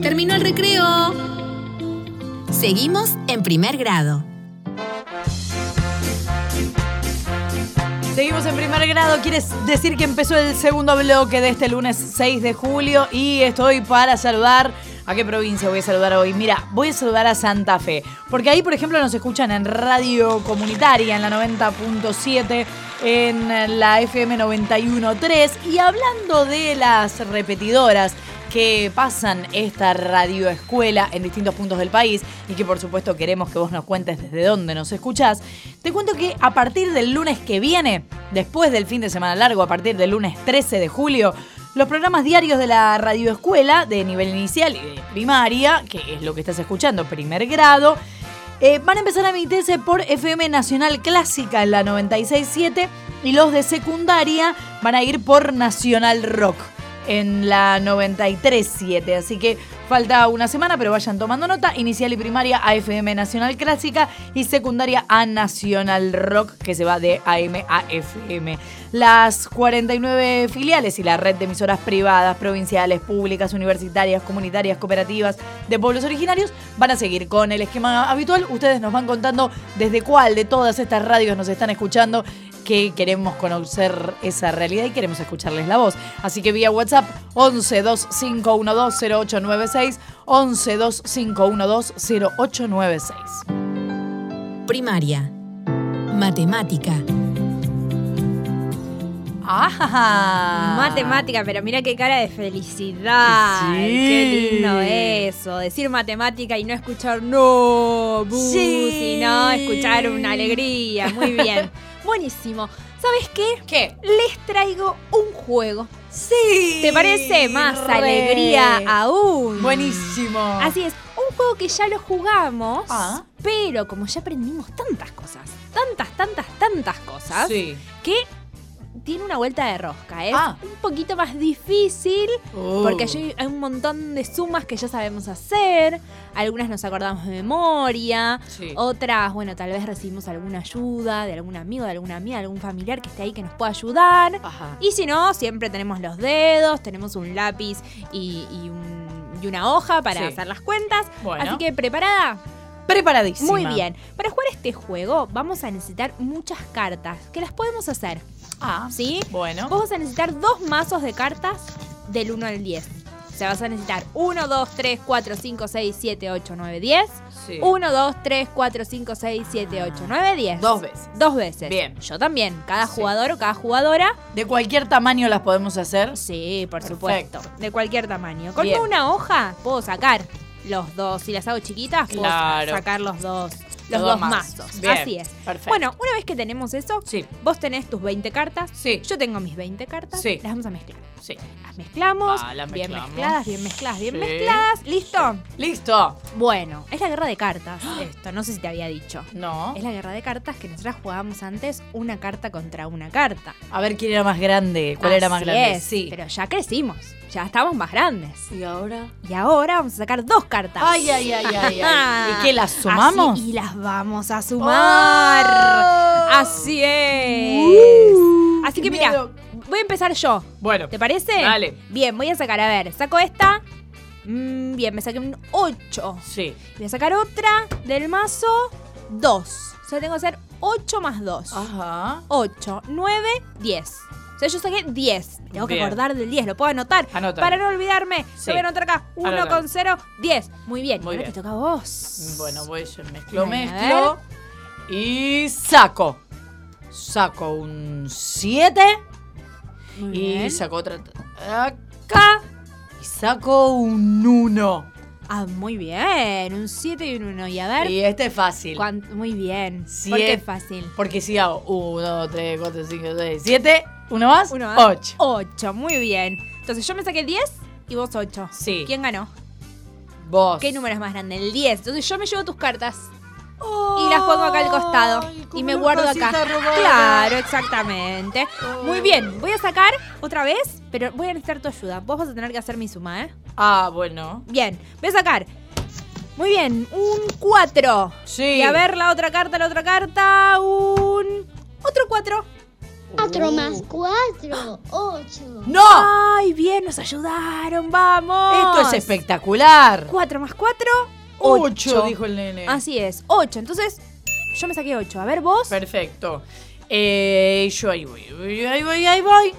terminó el recreo. Seguimos en primer grado. Seguimos en primer grado, quiere decir que empezó el segundo bloque de este lunes 6 de julio y estoy para saludar. ¿A qué provincia voy a saludar hoy? Mira, voy a saludar a Santa Fe, porque ahí, por ejemplo, nos escuchan en radio comunitaria, en la 90.7, en la FM 91.3, y hablando de las repetidoras que pasan esta radioescuela en distintos puntos del país y que por supuesto queremos que vos nos cuentes desde dónde nos escuchás, te cuento que a partir del lunes que viene, después del fin de semana largo, a partir del lunes 13 de julio, los programas diarios de la radioescuela de nivel inicial y de primaria, que es lo que estás escuchando, primer grado, van a empezar a emitirse por FM Nacional Clásica en la 96.7 y los de secundaria van a ir por Nacional Rock en la 93.7, así que falta una semana, pero vayan tomando nota. Inicial y primaria a FM Nacional Clásica y secundaria a Nacional Rock, que se va de AM a FM. Las 49 filiales y la red de emisoras privadas, provinciales, públicas, universitarias, comunitarias, cooperativas de pueblos originarios van a seguir con el esquema habitual. Ustedes nos van contando desde cuál de todas estas radios nos están escuchando, que queremos conocer esa realidad y queremos escucharles la voz. Así que vía WhatsApp 11 2512 0896, 11 2512 0896. Primaria. Matemática. ¡Ah! Matemática, pero mira qué cara de felicidad. Sí. Qué lindo eso. Decir matemática y no escuchar no, Sí. sino escuchar una alegría. Muy bien. Buenísimo. ¿Sabes qué? ¿Qué? Les traigo un juego. Sí. ¿Te parece? Más Re. alegría aún. Buenísimo. Así es, un juego que ya lo jugamos, Ah. pero como ya aprendimos tantas cosas, tantas cosas, Sí. que tiene una vuelta de rosca. Es Ah. un poquito más difícil, porque hay un montón de sumas que ya sabemos hacer, algunas nos acordamos de memoria, Sí. otras, bueno, tal vez recibimos alguna ayuda de algún amigo, de alguna amiga, de algún familiar que esté ahí que nos pueda ayudar. Ajá. Y si no, siempre tenemos los dedos, tenemos un lápiz y una hoja para Sí. hacer las cuentas. Bueno. Así que, ¿preparada? Preparadísima. Muy bien. Para jugar este juego vamos a necesitar muchas cartas, que las podemos hacer, Ah, ¿sí? bueno. Vos vas a necesitar 2 mazos de cartas del 1 al 10. O sea, vas a necesitar 1, 2, 3, 4, 5, 6, 7, 8, 9, 10. Sí. 1, 2, 3, 4, 5, 6, 7, 8, 9, 10. 2 veces. 2 veces. Bien. Yo también. Cada Sí. jugador o cada jugadora. ¿De cualquier tamaño las podemos hacer? Sí, por Perfecto. supuesto. De cualquier tamaño. Con Bien. una hoja puedo sacar los dos. Si las hago chiquitas, Claro. puedo sacar los dos Los dos mazos. Bien. Así es. Perfecto. Bueno, una vez que tenemos eso, Sí. vos tenés tus 20 cartas. Sí. Yo tengo mis 20 cartas. Sí. Las vamos a mezclar. Sí. Las mezclamos. Las bien mezclamos. mezcladas, bien mezcladas, bien Sí. mezcladas. ¿Listo? ¡Listo! Bueno, es la guerra de cartas esto. No sé si te había dicho. No. Es la guerra de cartas que nosotras jugábamos antes una carta contra una carta. A ver quién era más grande. ¿Cuál era más Así grande? es, Sí. pero ya crecimos. Ya estamos más grandes. ¿Y ahora? Y ahora vamos a sacar 2 cartas. Ay. ¿Y qué, las sumamos? Así, y las vamos a sumar. Oh. Así es. Así que qué mira, miedo. voy a empezar yo. Bueno. ¿Te parece? Dale. Bien, voy a sacar, a ver, saco esta. Bien, me saqué un 8. Sí. Voy a sacar otra del mazo, 2. O sea, tengo que hacer 8 más 2. Ajá. 8, 9, 10. O sea, yo saqué 10. Me tengo que Bien. acordar del 10, lo puedo anotar. Anótalo. Para no olvidarme. Sí. Lo voy a anotar acá. 1 Anótalo. con 0, 10. Muy bien. Muy Ahora bien. te toca a vos. Bueno, voy yo A mezclo. Y saco. Saco un 7. Muy Y bien. saco otra acá. Y saco un 1. Ah, muy bien. Un 7 y un 1. Y a ver. Y este es fácil. Muy bien. Siete. ¿Por qué es fácil? Porque si hago 1, 2, 3, 4, 5, 6, 7. ¿Uno más? Uno más. 8. 8, muy bien. Entonces yo me saqué 10 y vos 8. Sí. ¿Quién ganó? Vos. ¿Qué número es más grande? El 10. Entonces yo me llevo tus cartas. Y las pongo acá al costado. Ay, Y como me una guardo casita acá. robada. Claro, exactamente. Muy bien. Voy a sacar otra vez, pero voy a necesitar tu ayuda. Vos vas a tener que hacer mi suma, ¿eh? Ah, bueno. Bien. Voy a sacar. Muy bien. Un 4. Sí. Y a ver la otra carta, un... Otro 4. 4 más 4, 8. ¡No! ¡Ay, bien! Nos ayudaron, vamos. Esto es espectacular. 4 más 4, 8, dijo el nene. Así es, 8. Entonces, yo me saqué 8. A ver, vos. Perfecto. Yo ahí voy.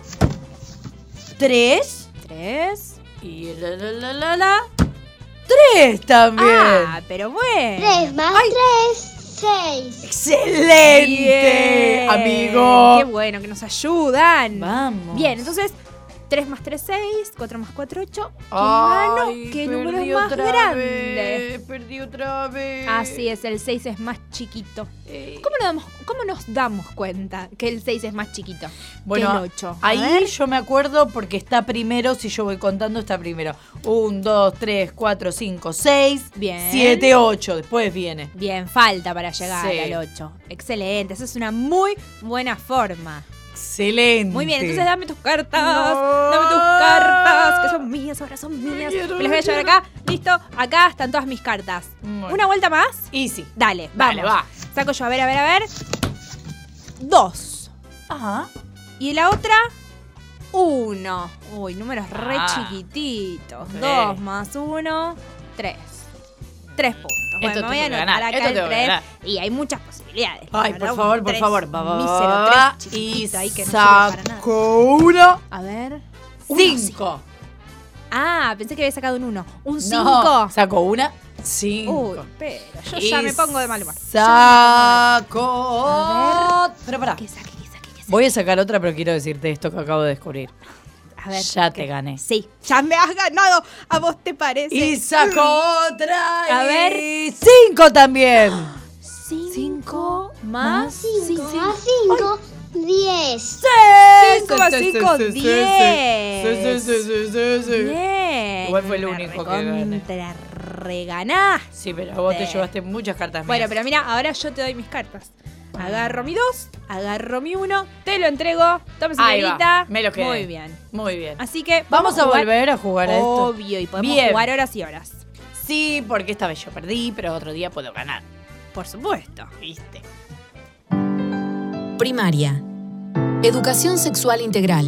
3. 3. Y la. 3 también. Ah, pero bueno. 3 más 3, 6. ¡Excelente! Bien. Amigo. Qué bueno que nos ayudan. Vamos. Bien, entonces 3 más 3, 6, 4 más 4, 8. ¿Quién Ay, ganó? ¿Qué número perdí es más otra grande? vez, perdí otra vez. Así es, el 6 es más chiquito. ¿Cómo nos damos cuenta que el 6 es más chiquito Bueno, que el 8? ahí yo me acuerdo porque está primero, si yo voy contando, está primero. 1, 2, 3, 4, 5, 6, Bien. 7, 8. Después viene. Bien, falta para llegar Sí. al 8. Excelente, esa es una muy buena forma. Excelente. Muy bien, entonces dame tus cartas. No. Dame tus cartas, que son mías, ahora son mías. quiero, Me las voy a llevar acá. Listo, acá están todas mis cartas. Bueno. ¿Una vuelta más? Easy. Dale, vamos. Dale, va. Saco yo, a ver. 2. Ajá. Y la otra, 1. Uy, números re Ah. chiquititos. Sí. 2 más 1, 3. 3 puntos. Bueno, Esto me voy a tengo que anotar ganar, acá esto el tengo que 3. ganar. Y hay muchas posibilidades. Ay, La por verdad, favor, un por 3 favor. Va. mísero 3 chiquitito ahí que no sirve para nada. Saco 1. A ver. 5. Ah, pensé que había sacado un 1. Un 5. No, saco 1. 5. Uy, pero yo ya me pongo de mal humor. Saco. A Pero pará. ¿Qué saque? Voy a sacar otra, pero quiero decirte esto que acabo de descubrir. A ver. Ya te gané. Sí, ya me has ganado. ¿A vos te parece? Y saco otra. A ver. 5 también. 5 más 5 más 5, 10. 5 más 5, 10. Sí. Bien. Igual fue el único que gané. Contra reganás. Sí, pero vos te llevaste muchas cartas mías. Bueno, pero mira, ahora yo te doy mis cartas. Agarro mi 2, agarro mi 1, te lo entrego. Toma, Ahí va, señorita. me lo quedé. Muy bien. Muy bien. Así que Vamos a jugar. volver a jugar a esto. Obvio, y podemos Bien. jugar horas y horas. Sí, porque esta vez yo perdí, pero otro día puedo ganar. Por supuesto. ¿Viste? Primaria. Educación sexual integral.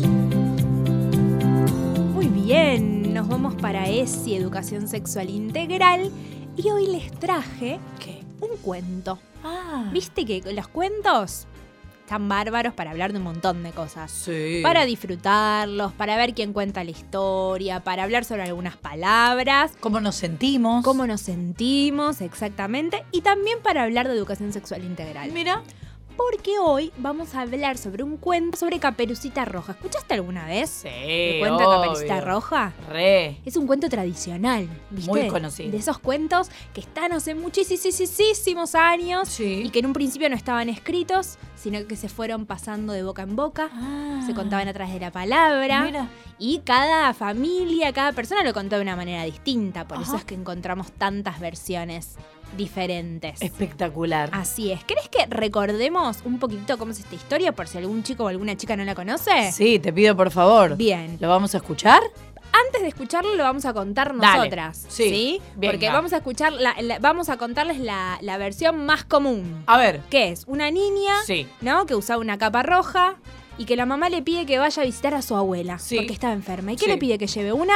Muy bien, nos vamos para ESI, Educación Sexual Integral. Y hoy les traje ¿Qué? un cuento. Ah. ¿Viste que los cuentos están bárbaros para hablar de un montón de cosas? Sí. Para disfrutarlos, para ver quién cuenta la historia, para hablar sobre algunas palabras, ¿Cómo nos sentimos? cómo nos sentimos exactamente, y también para hablar de educación sexual integral. Mira. Porque hoy vamos a hablar sobre un cuento sobre Caperucita Roja. ¿Escuchaste alguna vez? Sí, ¿El cuento de Caperucita obvio. Roja? Re. Es un cuento tradicional, ¿viste? Muy conocido. De esos cuentos que están hace muchísimos años Sí. y que en un principio no estaban escritos, sino que se fueron pasando de boca en boca. Se contaban a través de la palabra. Mira. Y cada familia, cada persona lo contó de una manera distinta. Por eso Ajá. es que encontramos tantas versiones diferentes. Espectacular. Así es. ¿Querés que recordemos un poquitito cómo es esta historia por si algún chico o alguna chica no la conoce? Sí, te pido por favor. Bien. ¿Lo vamos a escuchar? Antes de escucharlo lo vamos a contar Dale. nosotras. Sí, venga. Porque vamos a escuchar, vamos a contarles la versión más común. A ver. Que es una niña, Sí. ¿no? Que usaba una capa roja y que la mamá le pide que vaya a visitar a su abuela. Sí. Porque estaba enferma. ¿Y qué Sí. le pide? Que lleve una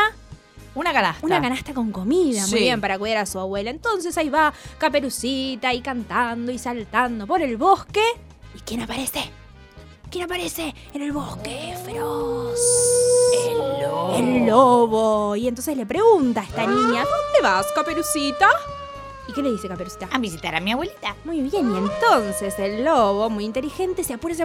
Una canasta. canasta con comida, muy Sí. bien, para cuidar a su abuela. Entonces ahí va Caperucita ahí cantando y saltando por el bosque. ¿Y quién aparece? ¿Quién aparece en el bosque feroz? El lobo. El lobo. Y entonces le pregunta a esta niña, ¿dónde vas, Caperucita? ¿Y qué le dice Caperucita? A visitar a mi abuelita. Muy bien, y entonces el lobo, muy inteligente, se apura,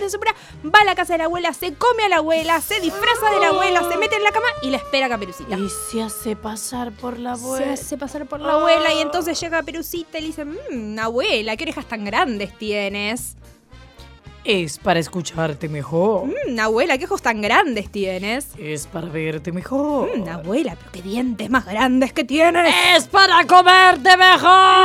va a la casa de la abuela, se come a la abuela, se disfraza de la abuela, se mete en la cama y la espera a Caperucita. Y se hace pasar por la Se abuela. hace pasar por la abuela y entonces llega Caperucita y le dice, abuela, ¿qué orejas tan grandes tienes? Es para escucharte mejor. Abuela, ¿qué ojos tan grandes tienes? Es para verte mejor. Abuela, pero qué dientes más grandes que tienes. Es para comerte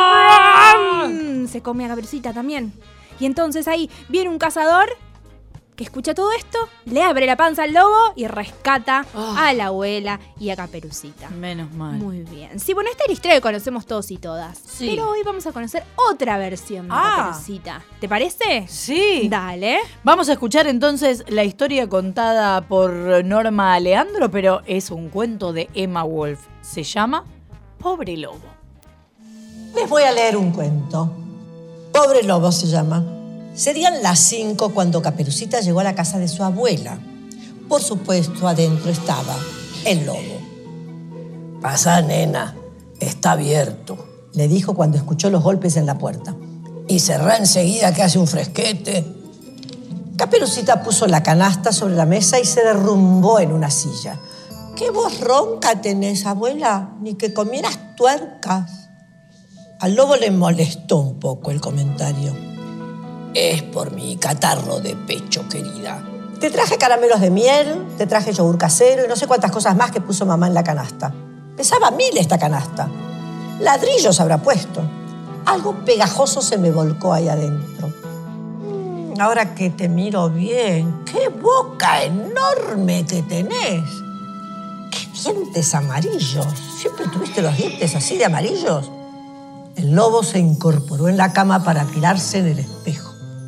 mejor. Se come a Caperucita también. Y entonces ahí viene un cazador que escucha todo esto, le abre la panza al lobo y rescata a la abuela y a Caperucita. Menos mal. Muy bien. Sí, bueno, esta es la historia que conocemos todos y todas. Sí. Pero hoy vamos a conocer otra versión de Caperucita. ¿Te parece? Sí. Dale. Vamos a escuchar entonces la historia contada por Norma Aleandro, pero es un cuento de Emma Wolf. Se llama Pobre Lobo. Les voy a leer un cuento. Pobre Lobo se llama. Serían las 5 cuando Caperucita llegó a la casa de su abuela. Por supuesto, adentro estaba el lobo. «Pasa, nena, está abierto», le dijo cuando escuchó los golpes en la puerta. «Y cerrá enseguida que hace un fresquete». Caperucita puso la canasta sobre la mesa y se derrumbó en una silla. «¿Qué voz ronca tenés, abuela? Ni que comieras tuercas». Al lobo le molestó un poco el comentario. «Es por mi catarro de pecho, querida. Te traje caramelos de miel, te traje yogur casero y no sé cuántas cosas más que puso mamá en la canasta. Pesaba 1000 esta canasta. Ladrillos habrá puesto. Algo pegajoso se me volcó ahí adentro. Ahora que te miro bien, qué boca enorme que tenés. Qué dientes amarillos. ¿Siempre tuviste los dientes así de amarillos?» El lobo se incorporó en la cama para mirarse en el espejo.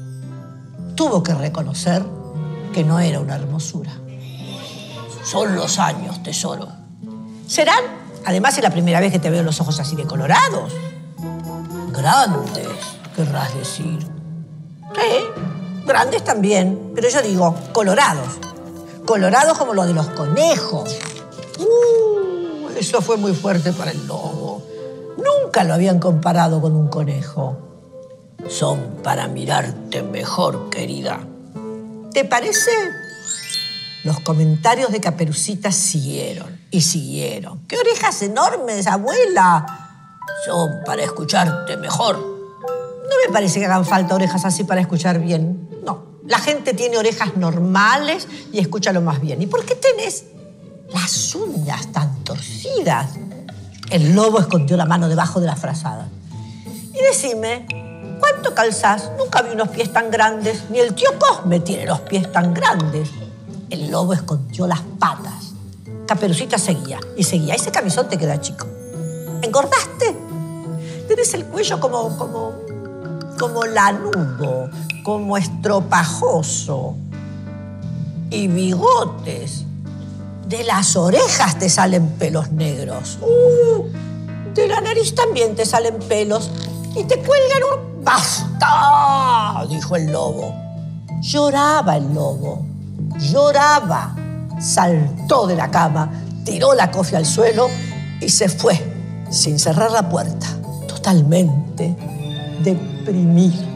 Tuvo que reconocer que no era una hermosura. «Son los años, tesoro». «¿Serán? Además es la primera vez que te veo los ojos así de colorados». «Grandes, querrás decir». «Sí, grandes también, pero yo digo colorados. Colorados como los de los conejos». Eso fue muy fuerte para el lobo. Nunca lo habían comparado con un conejo. «Son para mirarte mejor, querida». ¿Te parece? Los comentarios de Caperucita siguieron y siguieron. «¡Qué orejas enormes, abuela!» «Son para escucharte mejor». No me parece que hagan falta orejas así para escuchar bien. No, la gente tiene orejas normales y escucha lo más bien. ¿Y por qué tenés las uñas tan torcidas? El lobo escondió la mano debajo de la frazada. «Y decime, ¿cuánto calzás? Nunca vi unos pies tan grandes. Ni el tío Cosme tiene los pies tan grandes». El lobo escondió las patas. Caperucita seguía y seguía. Ese camisón te queda chico. ¿Engordaste? Tenés el cuello como lanudo, como estropajoso. Y bigotes. De las orejas te salen pelos negros. De la nariz también te salen pelos. Y te cuelgan un... ¡Basta!, dijo el lobo. Lloraba el lobo. Lloraba. Saltó de la cama, tiró la cofia al suelo y se fue, sin cerrar la puerta, totalmente deprimido.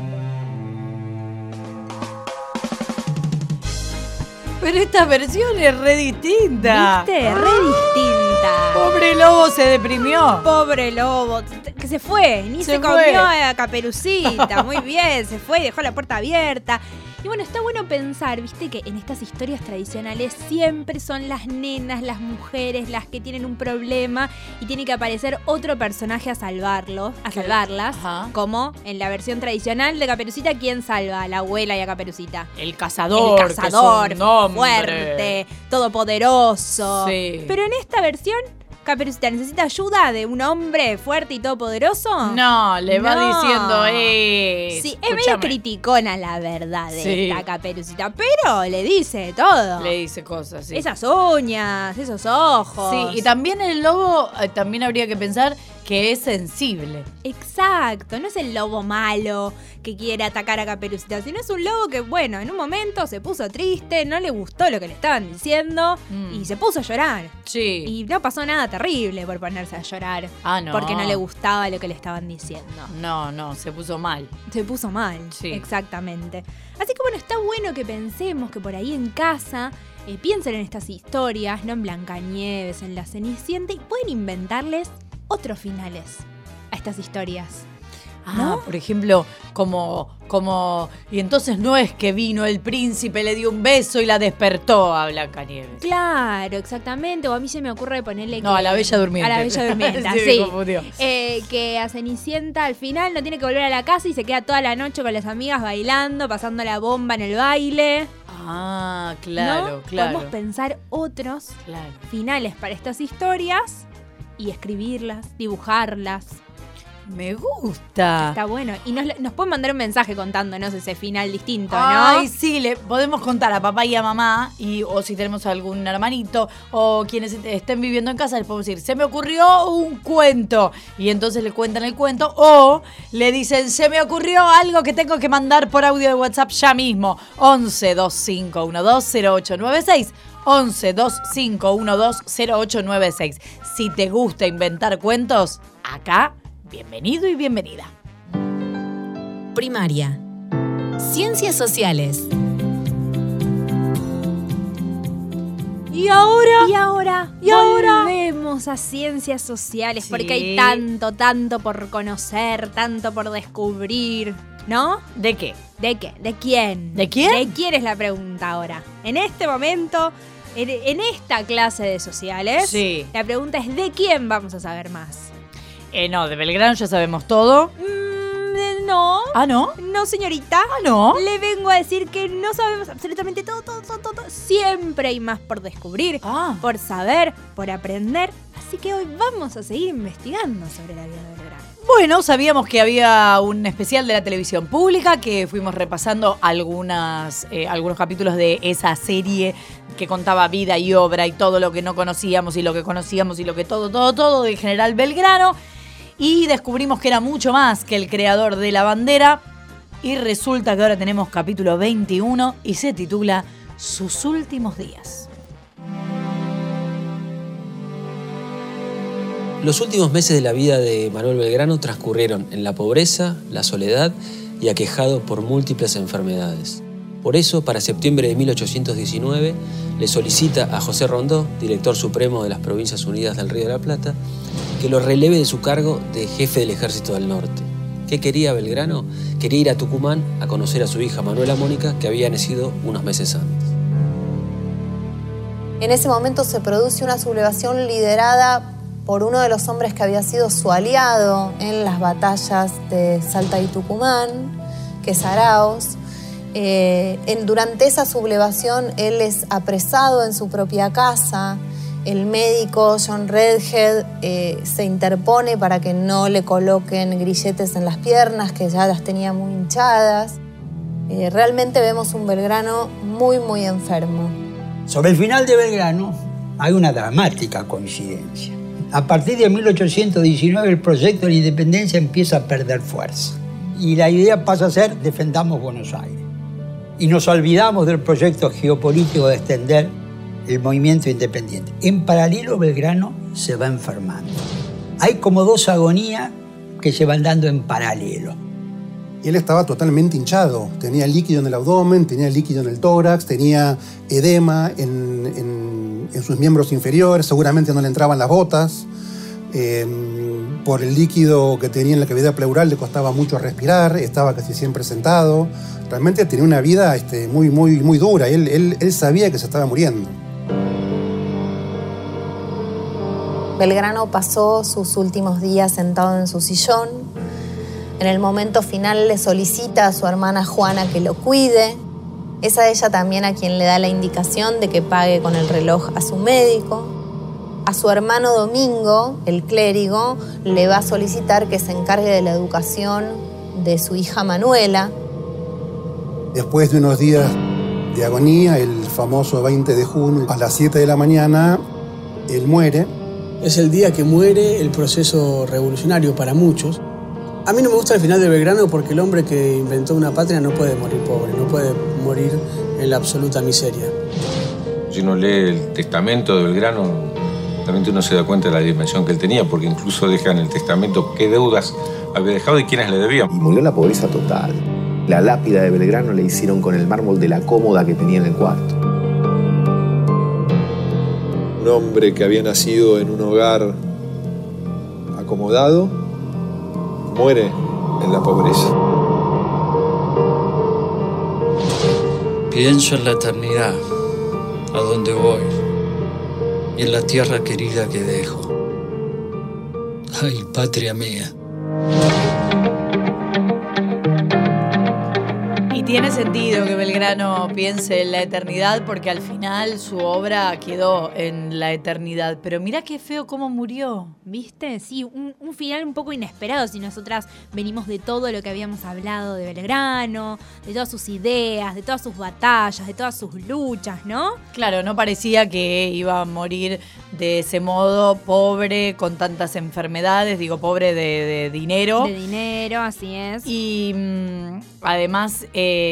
Pero esta versión es re distinta. ¿Viste? Re distinta. Pobre lobo se deprimió. Pobre lobo, que se fue, ni se comió a Caperucita. Muy bien, se fue y dejó la puerta abierta. Y bueno, está bueno pensar, viste, que en estas historias tradicionales siempre son las nenas, las mujeres, las que tienen un problema y tiene que aparecer otro personaje a salvarlas. Ajá. Como en la versión tradicional de Caperucita, ¿quién salva? A la abuela y a Caperucita. El cazador. El cazador, que es un hombre fuerte, todopoderoso. Sí. Pero en esta versión, Caperucita necesita ayuda de un hombre fuerte y todopoderoso. No, le va No. diciendo, Sí, es medio criticona la verdad de esta Caperucita, pero le dice todo. Le dice cosas, sí. Esas uñas, esos ojos. Sí, y también el lobo, también habría que pensar que es sensible. Exacto, no es el lobo malo que quiere atacar a Caperucita, sino es un lobo que, bueno, en un momento se puso triste, no le gustó lo que le estaban diciendo y se puso a llorar. Sí. Y no pasó nada terrible por ponerse a llorar. Ah, no. Porque no le gustaba lo que le estaban diciendo. No, se puso mal. Se puso mal, Sí. exactamente. Así que bueno, está bueno que pensemos que por ahí en casa piensen en estas historias, no en Blancanieves, en La Cenicienta, y pueden inventarles otros finales a estas historias. ¿no? Por ejemplo, y entonces no es que vino el príncipe, le dio un beso y la despertó a Blancanieves. Claro, exactamente. O a mí se me ocurre ponerle No, a la Bella Durmiente. A la Bella Durmiente, Sí, sí. me confundió. Que a Cenicienta al final no tiene que volver a la casa y se queda toda la noche con las amigas bailando, pasando la bomba en el baile. Ah, claro, ¿no? claro. Podemos pensar otros finales para estas historias y escribirlas, dibujarlas. Me gusta. Está bueno. Y nos pueden mandar un mensaje contándonos ese final distinto, ¿no? Ay, sí, le podemos contar a papá y a mamá, o si tenemos algún hermanito, o quienes estén viviendo en casa, les podemos decir, se me ocurrió un cuento. Y entonces le cuentan el cuento, o le dicen, se me ocurrió algo que tengo que mandar por audio de WhatsApp ya mismo. 11 2512 0896. 11 2512 0896. Si te gusta inventar cuentos, acá, bienvenido y bienvenida. Primaria. Ciencias sociales. Y ahora volvemos a ciencias sociales, sí, porque hay tanto por conocer, tanto por descubrir, ¿no? ¿De qué? ¿De qué? ¿De quién? ¿De quién? ¿De quién es la pregunta ahora? En este momento, en esta clase de sociales, sí, la pregunta es ¿de quién vamos a saber más? No, de Belgrano ya sabemos todo. No. ¿Ah, no? No, señorita. ¿Ah, no? Le vengo a decir que no sabemos absolutamente todo. Siempre hay más por descubrir, por saber, por aprender. Así que hoy vamos a seguir investigando sobre la vida de Belgrano. Bueno, sabíamos que había un especial de la televisión pública, que fuimos repasando algunos capítulos de esa serie que contaba vida y obra y todo lo que no conocíamos y lo que conocíamos y lo que todo de General Belgrano. Y descubrimos que era mucho más que el creador de la bandera. Y resulta que ahora tenemos capítulo 21 y se titula Sus últimos días. Los últimos meses de la vida de Manuel Belgrano transcurrieron en la pobreza, la soledad y aquejado por múltiples enfermedades. Por eso, para septiembre de 1819, le solicita a José Rondó, director supremo de las Provincias Unidas del Río de la Plata, que lo releve de su cargo de jefe del Ejército del Norte. ¿Qué quería Belgrano? Quería ir a Tucumán a conocer a su hija Manuela Mónica, que había nacido unos meses antes. En ese momento se produce una sublevación liderada por uno de los hombres que había sido su aliado en las batallas de Salta y Tucumán, que es Arauz. Durante esa sublevación él es apresado en su propia casa. El médico John Redhead se interpone para que no le coloquen grilletes en las piernas, que ya las tenía muy hinchadas. Realmente vemos un Belgrano muy, muy enfermo. Sobre el final de Belgrano hay una dramática coincidencia. A partir de 1819 el proyecto de la independencia empieza a perder fuerza. Y la idea pasa a ser defendamos Buenos Aires. Y nos olvidamos del proyecto geopolítico de extender el movimiento independiente. En paralelo, Belgrano se va enfermando. Hay como dos agonías que se van dando en paralelo. Él estaba totalmente hinchado. Tenía líquido en el abdomen, tenía líquido en el tórax, tenía edema en sus miembros inferiores, seguramente no le entraban las botas. Por el líquido que tenía en la cavidad pleural le costaba mucho respirar, estaba casi siempre sentado. Realmente tenía una vida muy, muy, muy dura. Él sabía que se estaba muriendo. Belgrano pasó sus últimos días sentado en su sillón. En el momento final le solicita a su hermana Juana que lo cuide. Es a ella también a quien le da la indicación de que pague con el reloj a su médico. A su hermano Domingo, el clérigo, le va a solicitar que se encargue de la educación de su hija Manuela. Después de unos días de agonía, el famoso 20 de junio, a las 7 de la mañana, él muere. Es el día que muere el proceso revolucionario para muchos. A mí no me gusta el final de Belgrano porque el hombre que inventó una patria no puede morir pobre, no puede morir en la absoluta miseria. Si uno lee el testamento de Belgrano, realmente uno se da cuenta de la dimensión que él tenía, porque incluso deja en el testamento qué deudas había dejado y quiénes le debían. Y murió en la pobreza total. La lápida de Belgrano le hicieron con el mármol de la cómoda que tenía en el cuarto. Un hombre que había nacido en un hogar acomodado muere en la pobreza. Pienso en la eternidad, a dónde voy, y en la tierra querida que dejo. Ay, patria mía. Tiene sentido que Belgrano piense en la eternidad porque al final su obra quedó en la eternidad. Pero mirá qué feo cómo murió. ¿Viste? Sí, un final un poco inesperado si nosotras venimos de todo lo que habíamos hablado de Belgrano, de todas sus ideas, de todas sus batallas, de todas sus luchas, ¿no? Claro, no parecía que iba a morir de ese modo, pobre, con tantas enfermedades, digo, pobre de dinero. De dinero, así es. Y además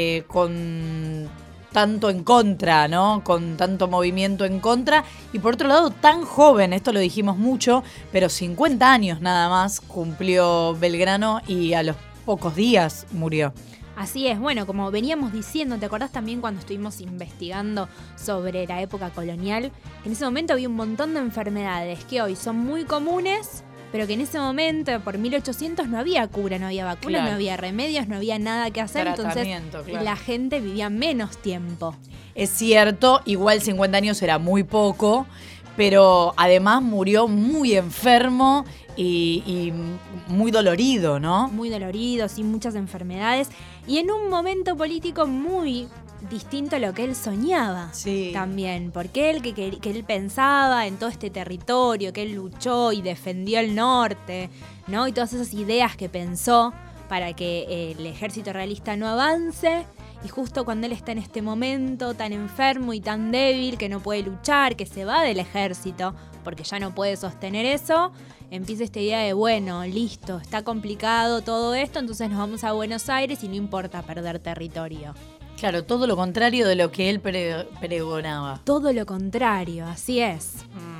con tanto en contra, ¿no? Con tanto movimiento en contra. Y por otro lado, tan joven, esto lo dijimos mucho, pero 50 años nada más cumplió Belgrano y a los pocos días murió. Así es, bueno, como veníamos diciendo, ¿te acordás también cuando estuvimos investigando sobre la época colonial? En ese momento había un montón de enfermedades que hoy son muy comunes, pero que en ese momento, por 1800, no había cura, no había vacuna, claro. No había remedios, no había nada que hacer, entonces claro. La gente vivía menos tiempo. Es cierto, igual 50 años era muy poco, pero además murió muy enfermo y muy dolorido, ¿no? Muy dolorido, sin muchas enfermedades, y en un momento político muy distinto a lo que él soñaba. Sí. También, porque él que él pensaba en todo este territorio, que él luchó y defendió el norte, ¿no? Y todas esas ideas que pensó para que el ejército realista no avance. Y justo cuando él está en este momento tan enfermo y tan débil que no puede luchar, que se va del ejército porque ya no puede sostener eso, empieza esta idea de, bueno, listo, está complicado todo esto, entonces nos vamos a Buenos Aires y no importa perder territorio. Claro, todo lo contrario de lo que él pregonaba. Todo lo contrario, así es.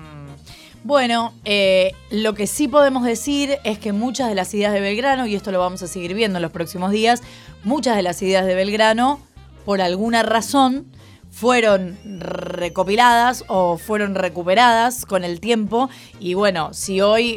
Bueno, lo que sí podemos decir es que muchas de las ideas de Belgrano, y esto lo vamos a seguir viendo en los próximos días, muchas de las ideas de Belgrano, por alguna razón, fueron recopiladas o fueron recuperadas con el tiempo. Y bueno, si hoy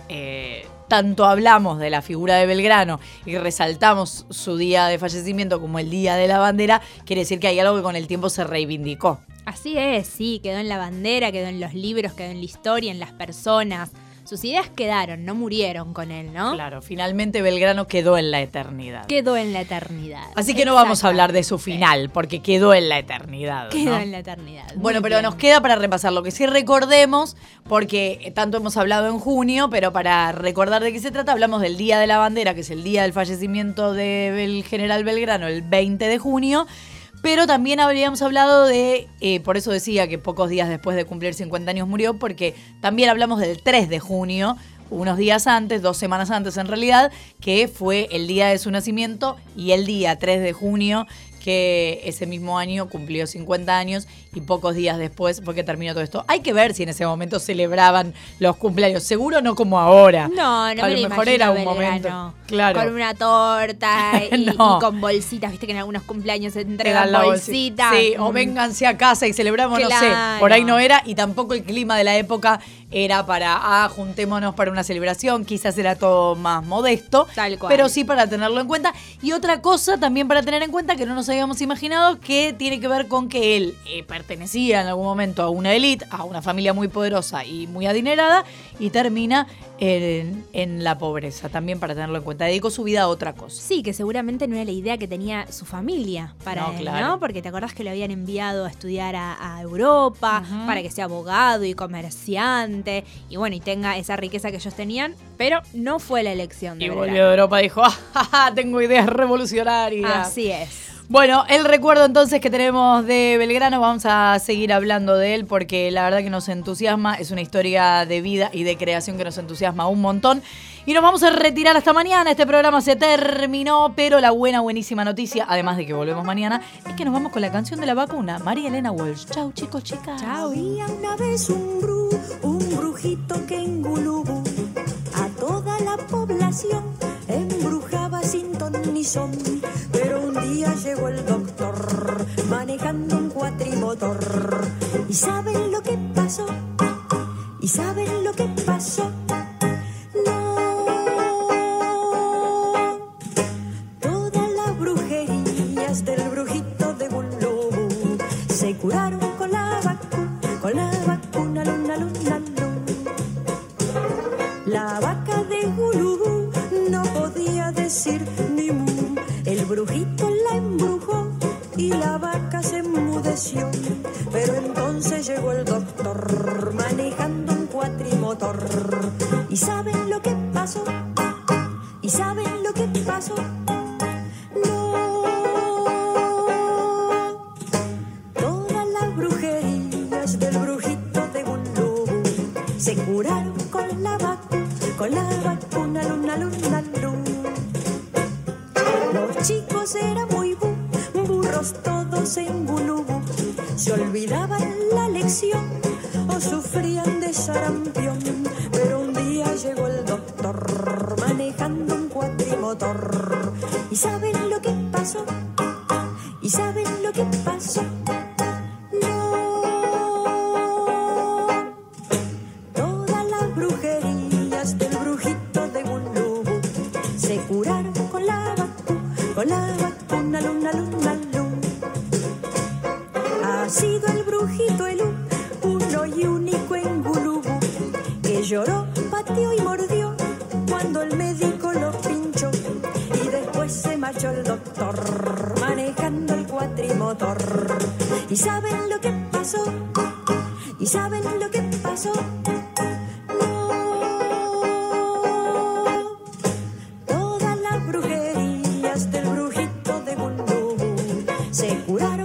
tanto hablamos de la figura de Belgrano y resaltamos su día de fallecimiento como el Día de la Bandera, quiere decir que hay algo que con el tiempo se reivindicó. Así es, sí, quedó en la bandera, quedó en los libros, quedó en la historia, en las personas. Sus ideas quedaron, no murieron con él, ¿no? Claro, finalmente Belgrano quedó en la eternidad. Quedó en la eternidad. Así que no vamos a hablar de su final, porque quedó en la eternidad, ¿no? Quedó en la eternidad. Bueno, pero nos queda para repasar lo que sí recordemos, porque tanto hemos hablado en junio, pero para recordar de qué se trata, hablamos del Día de la Bandera, que es el día del fallecimiento del general Belgrano, el 20 de junio. Pero también habríamos hablado de, por eso decía que pocos días después de cumplir 50 años murió, porque también hablamos del 3 de junio, unos días antes, 2 semanas antes en realidad, que fue el día de su nacimiento, y el día 3 de junio, que ese mismo año cumplió 50 años y pocos días después fue que terminó todo esto. Hay que ver si en ese momento celebraban los cumpleaños. Seguro no como ahora. No, a lo mejor era un momento. Claro. Con una torta y, no. Y con bolsitas. Viste que en algunos cumpleaños se entregan bolsitas. Sí, o vénganse a casa y celebramos, claro. No sé. Por ahí no era, y tampoco el clima de la época era para, juntémonos para una celebración. Quizás era todo más modesto. Tal cual. Pero sí para tenerlo en cuenta. Y otra cosa también para tener en cuenta que no nos habíamos imaginado, que tiene que ver con que él pertenecía en algún momento a una élite, a una familia muy poderosa y muy adinerada, y termina en la pobreza, también para tenerlo en cuenta. Dedicó su vida a otra cosa. Sí, que seguramente no era la idea que tenía su familia para él, claro. ¿no? Porque te acordás que lo habían enviado a estudiar a Europa, para que sea abogado y comerciante, y bueno, y tenga esa riqueza que ellos tenían, pero no fue la elección de Belgrano. Volvió de Europa y dijo, tengo ideas revolucionarias. Así es. Bueno, el recuerdo entonces que tenemos de Belgrano, vamos a seguir hablando de él porque la verdad que nos entusiasma, es una historia de vida y de creación que nos entusiasma un montón. Y nos vamos a retirar hasta mañana, este programa se terminó, pero la buenísima noticia, además de que volvemos mañana, es que nos vamos con la canción de la vacuna, María Elena Walsh. Chau chicos, chicas. Chau. Había una vez un brujito que en Gulubú a toda la población embrujaba sin ton ni son. Pero un día llegó el doctor manejando un cuatrimotor. ¿Y saben lo que pasó? ¿Y saben lo que pasó? No. luna, luna, luna. La vaca de Gulubú no podía decir ni mu. El brujito la embrujó y la vaca se enmudeció. Pero entonces llegó el doctor manejando un cuatrimotor. ¿Y saben lo que pasó? ¿Y saben lo que pasó? No. Todas las brujerías del brujito de Gulubú se curaron con la vacuna, luna, luna, luna. Los chicos eran muy burros todos en Gulubú. Se olvidaban la lección o sufrían de sarampión. Pero un día llegó el doctor manejando un cuatrimotor. ¿Y saben lo que pasó? ¿Y saben lo que pasó? Del brujito de Gulubú se curaron con la vacuna, luna, luna, luna. Ha sido el brujito el uno y único en Gulubú que lloró, pateó y mordió cuando el médico lo pinchó. Y después se marchó el doctor manejando el cuatrimotor. ¿Y saben lo que pasó? ¿Y saben lo que pasó? Del brujito de Gulubú se curaron